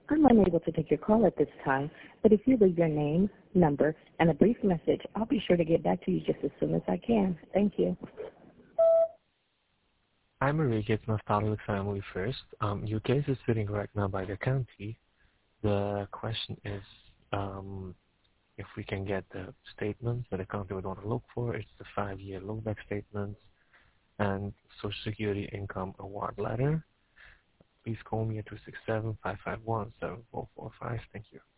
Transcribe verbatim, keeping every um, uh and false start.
I'm unable to take your call at this time, but if you leave your name, number, and a brief message, I'll be sure to get back to you just as soon as I can. Thank you. Hi, Marie. It's Nostalgic Family First. Um, your case is sitting right now by the county. The question is um, if we can get the statements that the county would want to look for. It's the five-year look-back statements and Social Security Income Award letter. Please call me at two six seven, five five one, seven four four five. Thank you.